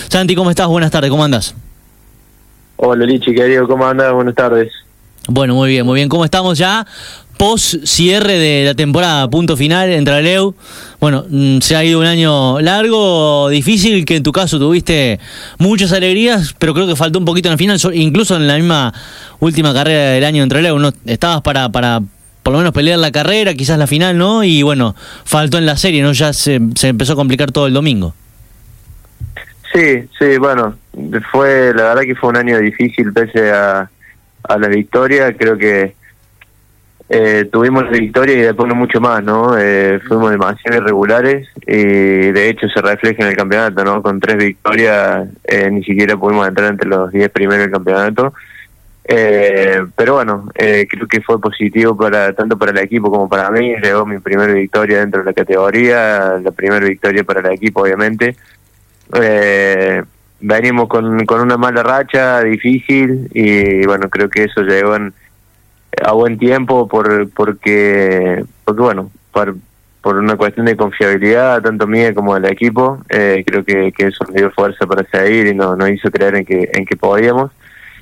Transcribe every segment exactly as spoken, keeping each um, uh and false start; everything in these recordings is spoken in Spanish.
Santi, ¿cómo estás? Buenas tardes, ¿cómo andás? Hola Lichi, querido, ¿cómo andas? Buenas tardes. Bueno, muy bien, muy bien. ¿Cómo estamos ya? Post cierre de la temporada, punto final entre Traleu. Bueno, se ha ido un año largo, difícil, que en tu caso tuviste muchas alegrías, pero creo que faltó un poquito en el final, incluso en la misma última carrera del año en Traleu, ¿no? Estabas para, para por lo menos pelear la carrera, quizás la final, ¿no? Y bueno, faltó en la serie, ¿no? Ya se, se empezó a complicar todo el domingo. Sí, sí, bueno, fue la verdad que fue un año difícil pese a, a la victoria. Creo que eh, tuvimos la victoria y después no mucho más, ¿no? Eh, fuimos demasiado irregulares y de hecho se refleja en el campeonato, ¿no? Con tres victorias eh, ni siquiera pudimos entrar entre los diez primeros del campeonato. Eh, pero bueno, eh, creo que fue positivo para tanto para el equipo como para mí. Llegó mi primera victoria dentro de la categoría, la primera victoria para el equipo, obviamente. Eh, venimos con, con una mala racha difícil y bueno, creo que eso llegó en, a buen tiempo por porque porque bueno, por, por una cuestión de confiabilidad tanto mía como del equipo. Eh, creo que, que eso nos dio fuerza para seguir y nos, nos hizo creer en que en que podíamos.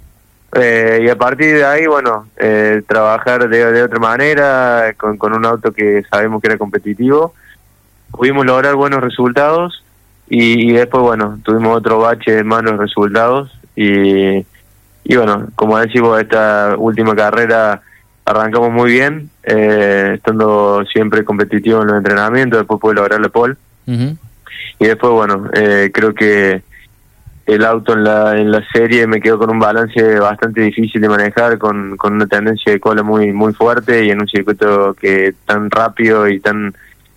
Eh, y a partir de ahí, bueno, eh, trabajar de, de otra manera, con, con un auto que sabemos que era competitivo. Pudimos lograr buenos resultados y, y después, bueno, tuvimos otro bache de malos resultados. Y, y bueno, como decimos, esta última carrera arrancamos muy bien, eh, estando siempre competitivo en los entrenamientos, después pude lograr la pole. Uh-huh. Y después, bueno, eh, creo que el auto en la en la serie me quedó con un balance bastante difícil de manejar, con, con una tendencia de cola muy muy fuerte y en un circuito que tan rápido y tan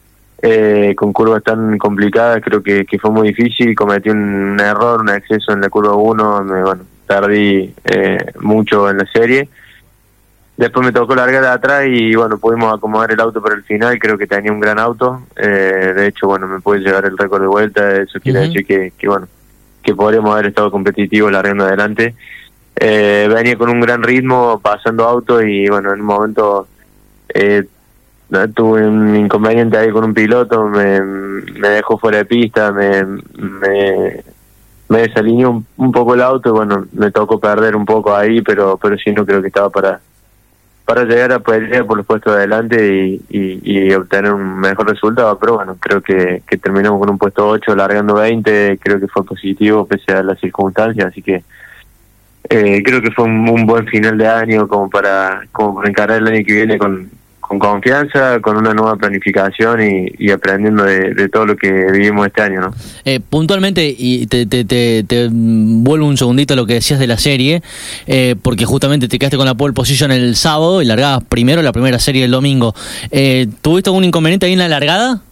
eh, con curvas tan complicadas. Creo que, que fue muy difícil. Cometí un, un error, un exceso en la curva uno, me, bueno, tardí eh, mucho en la serie. Después me tocó largar de atrás y bueno, pudimos acomodar el auto para el final. Creo que tenía un gran auto, eh, de hecho bueno, me pude llevar el récord de vuelta. Eso quiere uh-huh. decir que, que bueno, que podríamos haber estado competitivos largando adelante. Eh, venía con un gran ritmo, pasando auto y bueno, en un momento eh, tuve un inconveniente ahí con un piloto, me, me dejó fuera de pista, me, me, me desalineó un, un poco el auto y bueno, me tocó perder un poco ahí, pero pero sí, no creo que estaba para para llegar a pelear por los puestos de adelante y, y, y obtener un mejor resultado. Pero bueno, creo que, que terminamos con un puesto ocho, largando veinte, creo que fue positivo pese a las circunstancias, así que eh, creo que fue un, un buen final de año como para como para encarar el año que viene con, con confianza, con una nueva planificación y, y aprendiendo de, de todo lo que vivimos este año, ¿no? Eh, puntualmente, y te, te, te, te vuelvo un segundito a lo que decías de la serie, eh, porque justamente te quedaste con la pole position el sábado y largabas primero la primera serie del domingo. Eh, ¿Tuviste algún inconveniente ahí en la largada?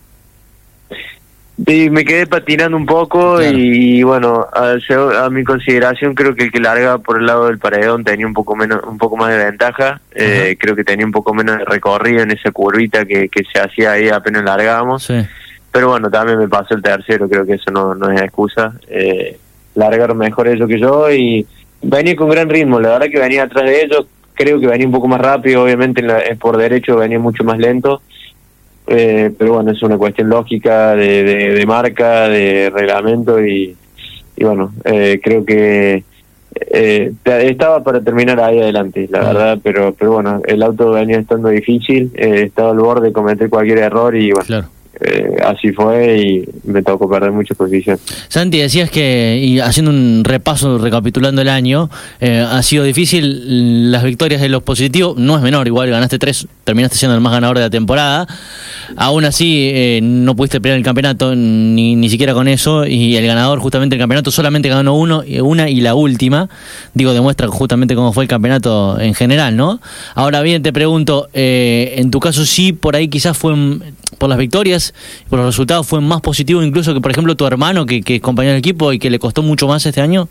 Sí, me quedé patinando un poco, claro. y, y bueno, a, a mi consideración creo que el que larga por el lado del paredón tenía un poco menos, un poco más de ventaja. Uh-huh. eh, creo que tenía un poco menos de recorrido en esa curvita que, que se hacía ahí apenas largábamos. Sí. Pero bueno, también me pasó el tercero, creo que eso no, no es excusa. Eh, largaron mejor ellos que yo y venía con gran ritmo, la verdad que venía atrás de ellos, creo que venía un poco más rápido, obviamente en la, por derecho venía mucho más lento. Eh, pero bueno, es una cuestión lógica de, de, de marca, de reglamento y, y bueno, eh, creo que eh, estaba para terminar ahí adelante, la verdad, pero pero bueno, el auto venía estando difícil, eh, estaba al borde de cometer cualquier error y bueno, claro. Eh, así fue y me tocó perder muchas posiciones. Santi, decías que, y haciendo un repaso, recapitulando el año, eh, ha sido difícil las victorias de los positivos, no es menor, igual ganaste tres, terminaste siendo el más ganador de la temporada, aún así eh, no pudiste pelear el campeonato, ni, ni siquiera con eso, y el ganador justamente del campeonato solamente ganó uno, una y la última, digo, demuestra justamente cómo fue el campeonato en general, ¿no? Ahora bien, te pregunto, eh, en tu caso sí, por ahí quizás fue por las victorias, por los resultados fue más positivo incluso que por ejemplo tu hermano que, que es compañero del equipo y que le costó mucho más este año.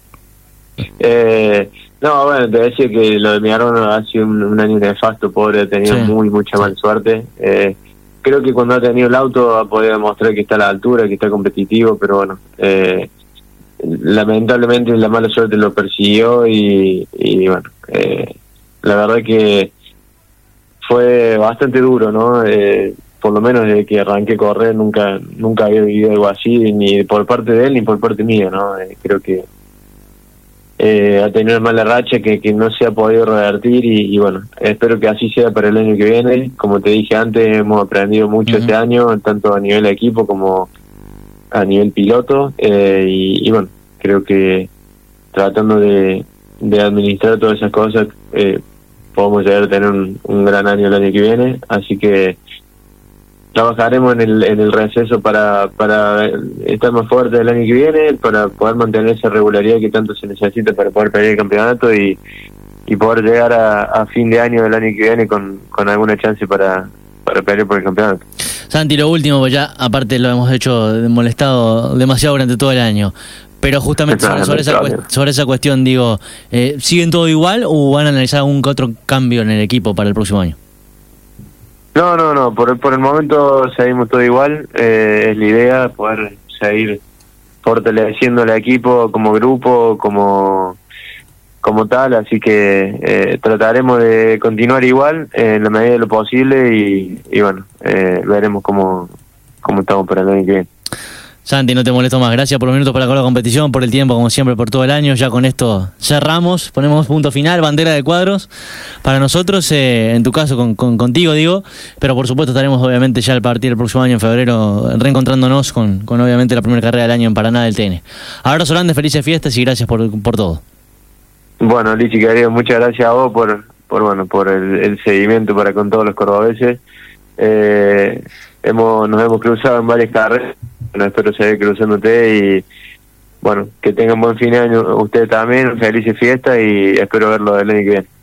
Eh, no, bueno, te decía que lo de mi hermano ha sido un, un año nefasto, pobre, ha tenido sí. muy, mucha mala suerte. Eh, creo que cuando ha tenido el auto ha podido demostrar que está a la altura, que está competitivo, pero bueno, eh, lamentablemente la mala suerte lo persiguió y, y bueno, eh, la verdad que fue bastante duro, ¿no? Eh, por lo menos desde que arranqué a correr, nunca nunca había vivido algo así, ni por parte de él ni por parte mía, ¿no? Eh, creo que eh, ha tenido una mala racha que, que no se ha podido revertir y, y bueno, espero que así sea para el año que viene. Como te dije antes, hemos aprendido mucho uh-huh. este año, tanto a nivel de equipo como a nivel piloto, eh, y, y bueno, creo que tratando de, de administrar todas esas cosas, eh, podemos llegar a tener un, un gran año el año que viene, así que trabajaremos en el en el receso para para estar más fuerte el año que viene, para poder mantener esa regularidad que tanto se necesita para poder pelear el campeonato y, y poder llegar a, a fin de año del año que viene con, con alguna chance para, para pelear por el campeonato. Santi, lo último, pues ya aparte lo hemos hecho molestado demasiado durante todo el año, pero justamente sobre, sobre, esa, sobre esa cuestión, digo, eh, ¿siguen todo igual o van a analizar algún que otro cambio en el equipo para el próximo año? No, no, no, por, por el momento seguimos todo igual, eh, es la idea poder seguir fortaleciendo el equipo como grupo, como como tal, así que eh, trataremos de continuar igual eh, en la medida de lo posible y, y bueno, eh, veremos cómo, cómo estamos para el año que viene. Santi, no te molesto más. Gracias por los minutos para la competición, por el tiempo, como siempre, por todo el año. Ya con esto cerramos, ponemos punto final, bandera de cuadros para nosotros, eh, en tu caso con, con contigo, digo, pero por supuesto estaremos obviamente ya al partir del próximo año, en febrero, reencontrándonos con, con obviamente la primera carrera del año en Paraná del T N. Abrazo grande, felices fiestas y gracias por, por todo. Bueno, Lichi, querido, muchas gracias a vos por, por bueno, por el, el seguimiento para con todos los cordobeses. Eh, hemos, nos hemos cruzado en varias carreras. Bueno, espero seguir cruzándote y bueno, que tengan buen fin de año ustedes también, felices fiestas y espero verlo el año que viene.